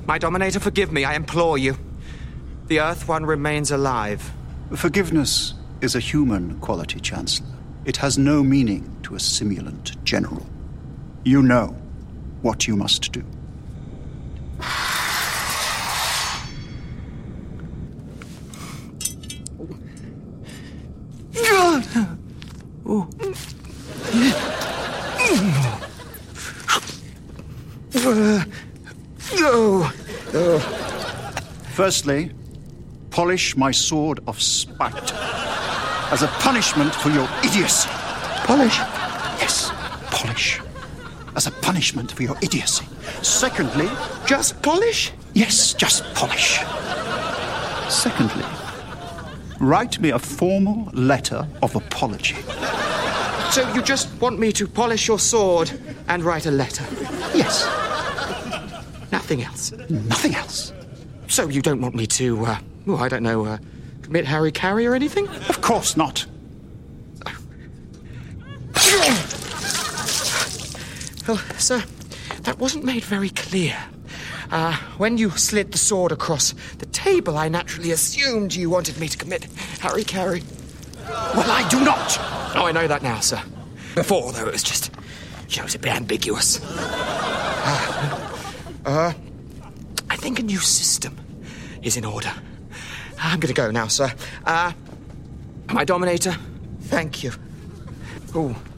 My Dominator, forgive me, I implore you. The Earth One remains alive. Forgiveness is a human quality, Chancellor. It has no meaning to a simulant general. You know what you must do. Firstly, polish my sword of spite as a punishment for your idiocy. Polish? Yes, polish. As a punishment for your idiocy. Secondly... Just polish? Yes, just polish. Secondly, write me a formal letter of apology. So you just want me to polish your sword and write a letter? Yes. Nothing else? Nothing else. So you don't want me to, commit Harry Carey or anything? Of course not. Well, sir, that wasn't made very clear. When you slid the sword across the table, I naturally assumed you wanted me to commit Harry Carey. Well, I do not. Oh, I know that now, sir. Before, though, it was just... It was a bit ambiguous. I think a new system is in order. I'm going to go now, sir. My Dominator, thank you. Ooh.